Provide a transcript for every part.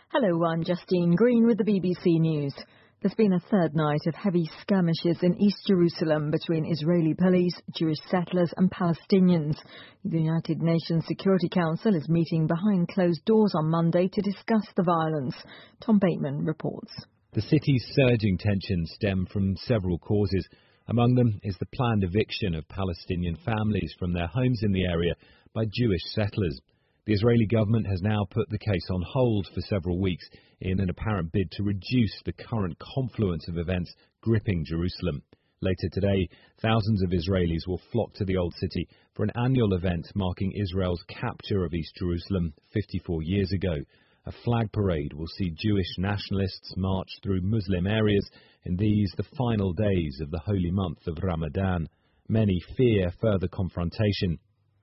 Hello, I'm Justine Green with the BBC News. There's been a third night of heavy skirmishes in East Jerusalem between Israeli police, Jewish settlers and Palestinians. The United Nations Security Council is meeting behind closed doors on Monday to discuss the violence. Tom Bateman reports. The city's surging tensions stem from several causes. Among them is the planned eviction of Palestinian families from their homes in the area by Jewish settlers. The Israeli government has now put the case on hold for several weeks in an apparent bid to reduce the current confluence of events gripping Jerusalem. Later today, thousands of Israelis will flock to the Old City for an annual event marking Israel's capture of East Jerusalem 54 years ago. A flag parade will see Jewish nationalists march through Muslim areas in these, the final days of the holy month of Ramadan. Many fear further confrontation.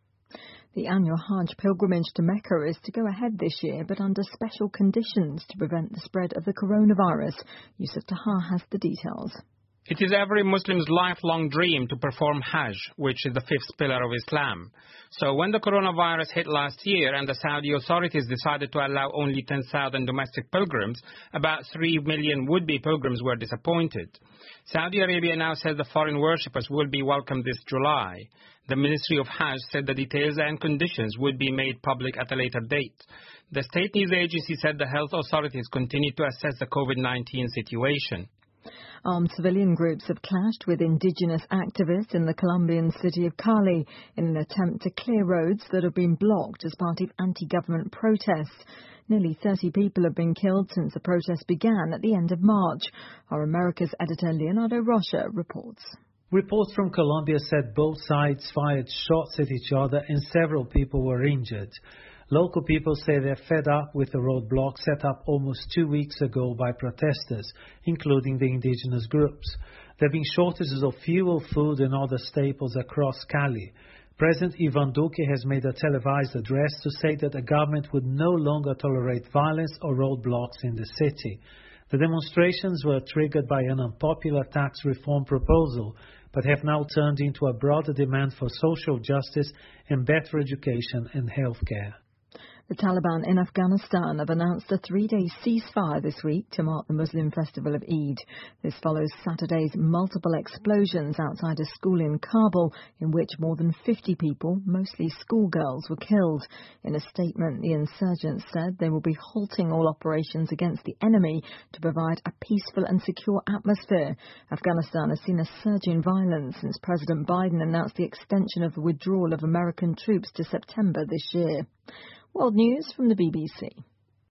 The annual Hajj pilgrimage to Mecca is to go ahead this year, but under special conditions to prevent the spread of the coronavirus. Yusuf Taha has the details. It is every Muslim's lifelong dream to perform Hajj, which is the fifth pillar of Islam. So when the coronavirus hit last year and the Saudi authorities decided to allow only 10,000 domestic pilgrims, about 3 million would-be pilgrims were disappointed. Saudi Arabia now says the foreign worshippers will be welcomed this July. The Ministry of Hajj said the details and conditions would be made public at a later date. The state news agency said the health authorities continue to assess the COVID-19 situation. Armed civilian groups have clashed with indigenous activists in the Colombian city of Cali in an attempt to clear roads that have been blocked as part of anti-government protests. Nearly 30 people have been killed since the protest began at the end of March. Our America's editor Leonardo Rocha reports. Reports from Colombia said both sides fired shots at each other and several people were injured. Local people say they're fed up with the roadblock set up almost 2 weeks ago by protesters, including the indigenous groups. There have been shortages of fuel, food and other staples across Cali. President Ivan Duque has made a televised address to say that the government would no longer tolerate violence or roadblocks in the city. The demonstrations were triggered by an unpopular tax reform proposal, but have now turned into a broader demand for social justice and better education and health care. The Taliban in Afghanistan have announced a 3-day ceasefire this week to mark the Muslim festival of Eid. This follows Saturday's multiple explosions outside a school in Kabul in which more than 50 people, mostly schoolgirls, were killed. In a statement, the insurgents said they will be halting all operations against the enemy to provide a peaceful and secure atmosphere. Afghanistan has seen a surge in violence since President Biden announced the extension of the withdrawal of American troops to September this year. World News from the BBC.